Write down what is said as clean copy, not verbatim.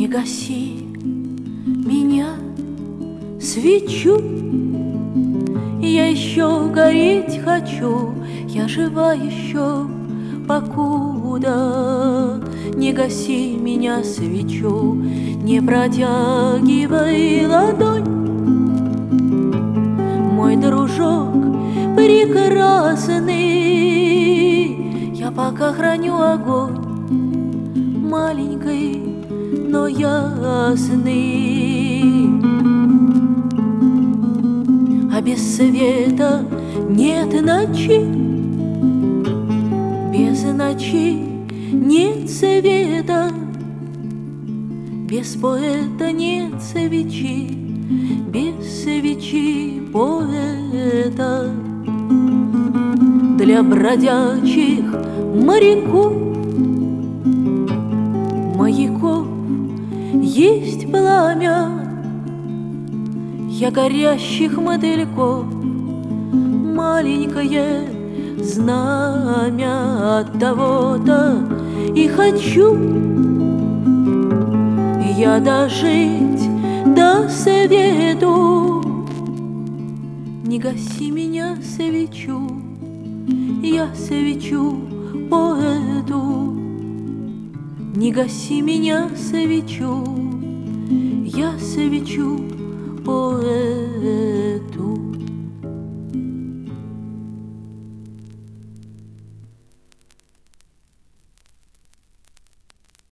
гаси меня, свечу, я еще гореть хочу, я жива еще, покуда. Не гаси меня, свечу, не протягивай ладонь, мой дружок прекрасный, я пока храню огонь, маленький, но ясный. А без света нет ночи, без ночи нет света, без поэта нет свечи, без свечи поэта. Для бродячих моряков, маяков есть пламя, я горящих мотыльков маленькое знамя. От того-то и хочу я дожить до свету. Не гаси меня, свечу, я свечу поэту. Не гаси меня, свечу, я свечу поэту.